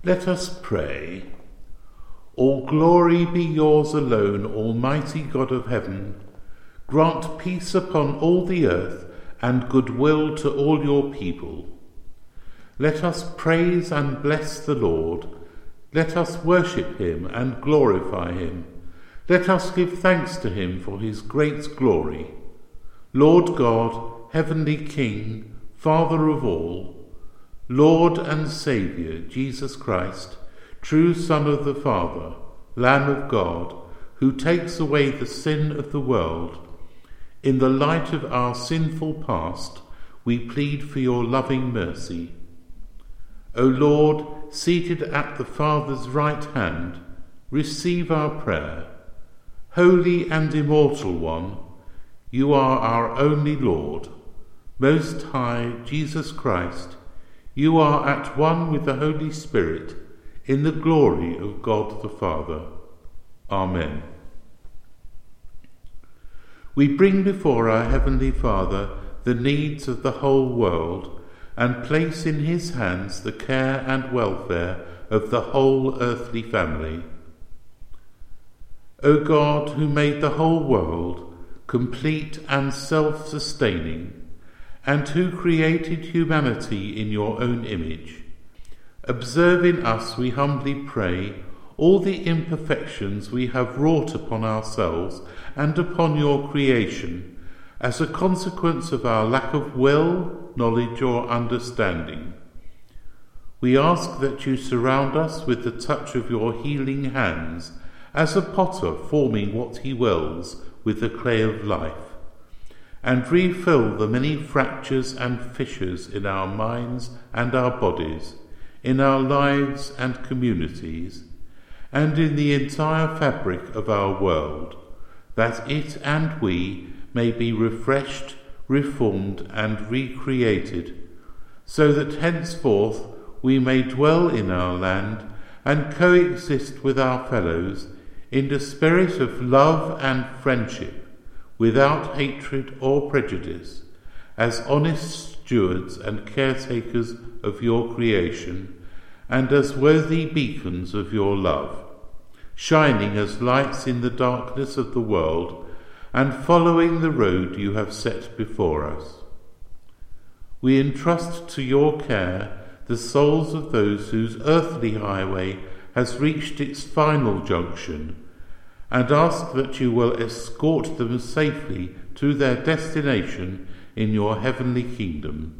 Let us pray. All glory be yours alone, Almighty God of heaven. Grant peace upon all the earth and goodwill to all your people. Let us praise and bless the Lord. Let us worship him and glorify him. Let us give thanks to him for his great glory. Lord God, heavenly King, Father of all, Lord and Saviour, Jesus Christ, true Son of the Father, Lamb of God, who takes away the sin of the world, in the light of our sinful past, we plead for your loving mercy. O Lord, seated at the Father's right hand, receive our prayer. Holy and immortal one, you are our only Lord. Most High, Jesus Christ, you are at one with the Holy Spirit in the glory of God the Father. Amen. We bring before our Heavenly Father the needs of the whole world and place in his hands the care and welfare of the whole earthly family. O God, who made the whole world complete and self-sustaining, and who created humanity in your own image, observe in us, we humbly pray, all the imperfections we have wrought upon ourselves and upon your creation, as a consequence of our lack of will, knowledge, or understanding. We ask that you surround us with the touch of your healing hands, as a potter forming what he wills with the clay of life, and refill the many fractures and fissures in our minds and our bodies, in our lives and communities, and in the entire fabric of our world, that it and we may be refreshed, reformed, and recreated, so that henceforth we may dwell in our land and coexist with our fellows in the spirit of love and friendship, without hatred or prejudice, as honest stewards and caretakers of your creation, and as worthy beacons of your love, shining as lights in the darkness of the world, and following the road you have set before us. We entrust to your care the souls of those whose earthly highway has reached its final junction, and ask that you will escort them safely to their destination in your heavenly kingdom.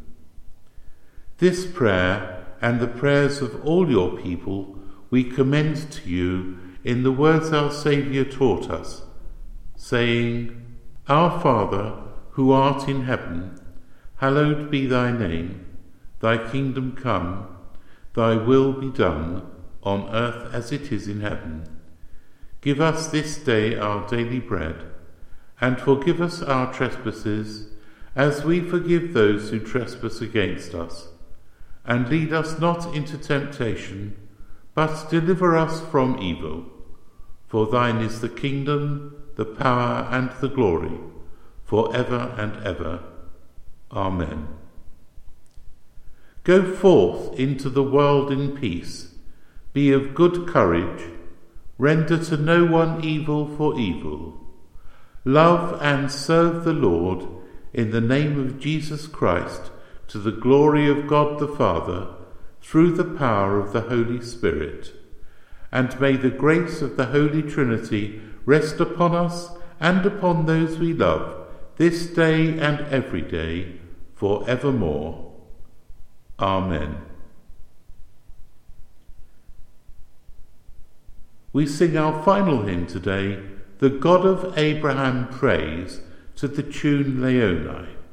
This prayer and the prayers of all your people we commend to you in the words our Saviour taught us, saying, Our Father, who art in heaven, hallowed be thy name. Thy kingdom come, thy will be done, on earth as it is in heaven. Give us this day our daily bread, and forgive us our trespasses, as we forgive those who trespass against us. And lead us not into temptation, but deliver us from evil. For thine is the kingdom, the power, and the glory, for ever and ever. Amen. Go forth into the world in peace. Be of good courage. Render to no one evil for evil. Love and serve the Lord in the name of Jesus Christ, to the glory of God the Father, through the power of the Holy Spirit. And may the grace of the Holy Trinity rest upon us and upon those we love, this day and every day, for evermore. Amen. We sing our final hymn today, The God of Abraham Praise, to the tune Leoni.